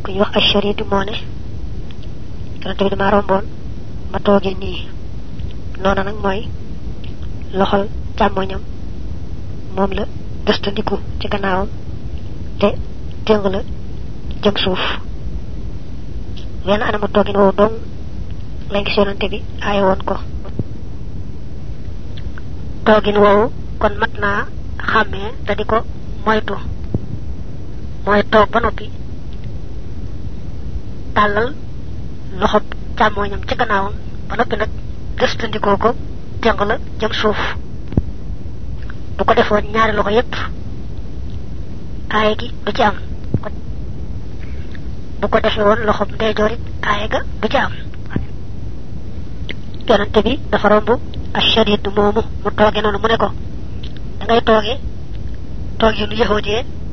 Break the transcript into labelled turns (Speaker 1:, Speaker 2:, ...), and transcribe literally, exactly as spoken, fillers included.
Speaker 1: ku ñu wax asharitu moo ne yonante bi dama romboon ma tooge nii noona nag mooy loxol càmmoñam moom la gëstandiku ci gannaawam te téng la jëm suuf wenn anama toogin woowu dong lañ gis yonante bi aaye woon ko toogin woowu kon mat naa xàmmee te di ko moytu mooy toog ba noppi tàllal loxob càmmoñam ci gannaawam ba noppi nag gëstandikoo ko téng la jëm suuf bu ko defoon ñaari loxo yépp aaye gi du ci am bu ko defee woon loxob ndeyjoor it aaye ga du ci am yonante bi dafa romb asharitu moomu mu tooge noonu mu ne ko da ngay tooge tooge nu yahoodee